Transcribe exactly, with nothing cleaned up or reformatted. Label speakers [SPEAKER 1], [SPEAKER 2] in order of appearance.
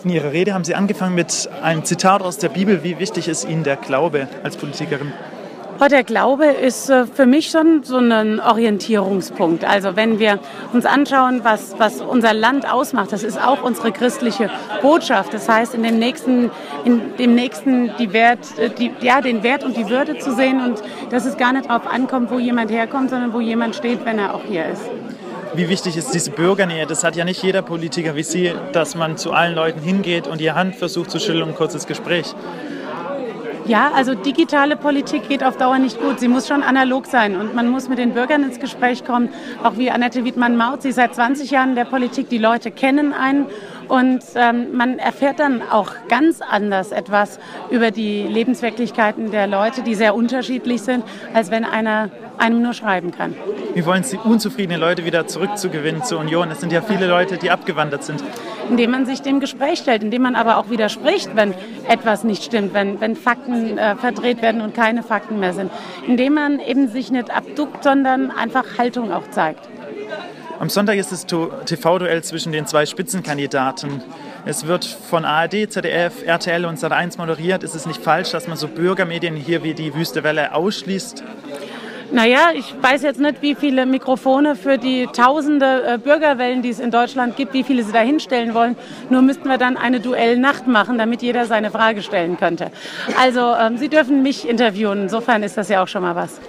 [SPEAKER 1] In Ihrer Rede haben Sie angefangen mit einem Zitat aus der Bibel. Wie wichtig ist Ihnen der Glaube als Politikerin?
[SPEAKER 2] Oh, der Glaube ist äh, für mich schon so ein Orientierungspunkt. Also wenn wir uns anschauen, was, was unser Land ausmacht, das ist auch unsere christliche Botschaft. Das heißt, in dem Nächsten, in dem Nächsten die Wert, die, ja, den Wert und die Würde zu sehen und dass es gar nicht darauf ankommt, wo jemand herkommt, sondern wo jemand steht, wenn er auch hier ist.
[SPEAKER 1] Wie wichtig ist diese Bürgernähe? Das hat ja nicht jeder Politiker wie Sie, dass man zu allen Leuten hingeht und die Hand versucht zu schütteln und ein kurzes Gespräch.
[SPEAKER 2] Ja, also digitale Politik geht auf Dauer nicht gut. Sie muss schon analog sein und man muss mit den Bürgern ins Gespräch kommen. Auch wie Annette Wiedmann-Maut, sie ist seit zwanzig Jahren in der Politik, die Leute kennen einen und ähm, man erfährt dann auch ganz anders etwas über die Lebenswirklichkeiten der Leute, die sehr unterschiedlich sind, als wenn einer einem nur schreiben kann.
[SPEAKER 1] Wie wollen Sie unzufriedene Leute wieder zurückzugewinnen zur Union? Es sind ja viele Leute, die abgewandert sind.
[SPEAKER 2] Indem man sich dem Gespräch stellt, indem man aber auch widerspricht, wenn etwas nicht stimmt, wenn, wenn Fakten äh, verdreht werden und keine Fakten mehr sind. Indem man eben sich nicht abduckt, sondern einfach Haltung auch zeigt.
[SPEAKER 1] Am Sonntag ist das T V-Duell zwischen den zwei Spitzenkandidaten. Es wird von A R D, Z D F, R T L und Sat eins moderiert. Ist es nicht falsch, dass man so Bürgermedien hier wie die Wüste Welle ausschließt?
[SPEAKER 2] Naja, ich weiß jetzt nicht, wie viele Mikrofone für die tausende Bürgerwellen, die es in Deutschland gibt, wie viele sie da hinstellen wollen. Nur müssten wir dann eine Duellnacht machen, damit jeder seine Frage stellen könnte. Also ähm, Sie dürfen mich interviewen. Insofern ist das ja auch schon mal was.